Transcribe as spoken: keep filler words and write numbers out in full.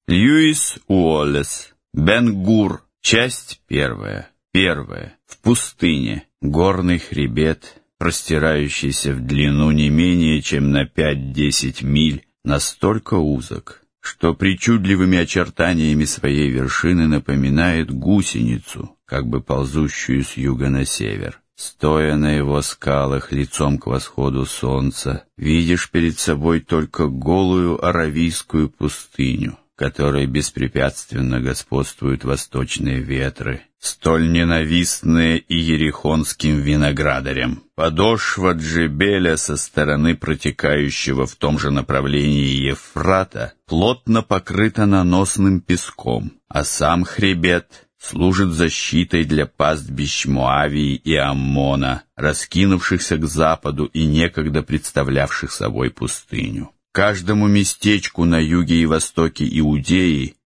Льюис Уоллес. Бен-Гур. Часть первая. Первая. В пустыне. Горный хребет, простирающийся в длину не менее чем на пять-десять миль, настолько узок, что причудливыми очертаниями своей вершины напоминает гусеницу, как бы ползущую с юга на север. Стоя на его скалах лицом к восходу солнца, видишь перед собой только голую аравийскую пустыню, которой беспрепятственно господствуют восточные ветры, столь ненавистные и ерихонским виноградарям. Подошва Джебеля со стороны протекающего в том же направлении Ефрата плотно покрыта наносным песком, а сам хребет служит защитой для пастбищ Моавии и Аммона, раскинувшихся к западу и некогда представлявших собой пустыню. Каждому местечку на юге и востоке Иудеи